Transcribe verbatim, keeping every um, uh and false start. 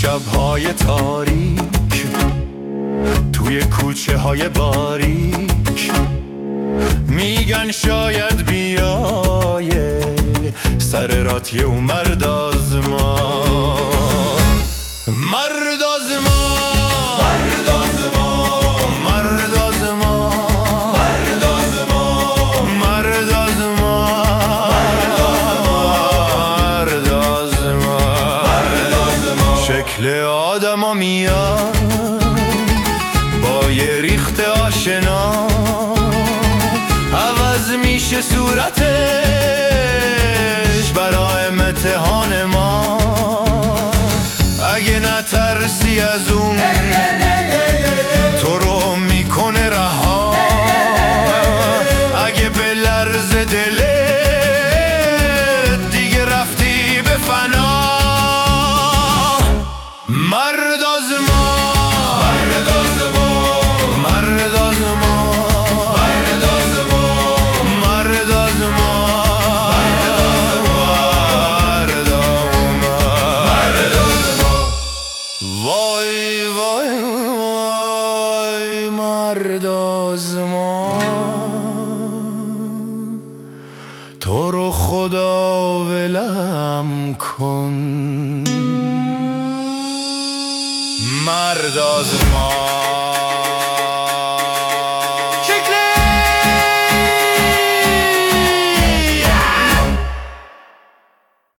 شب‌های تاریک توی کوچه های باریک میگن شاید بیایه سر راتی و مرد آزما مرد آزما مرد آزما مرد آزما مرد آزما مرد آزما مرد آزما مرد آزما شکل آدما میاد با یه ریخت آشنا عوض میشه صورتش برای امتحان ما اگه نترسی از اون تو رو میکنه رها اگه به لرز دلت دیگه رفتی به فنا مرد آزما مرد آزما مرد آزما مرد آزما مرد آزما مرد آزما مرد آزما وای وای وای مرد آزما تو رو خدا ولم کن مرد آزما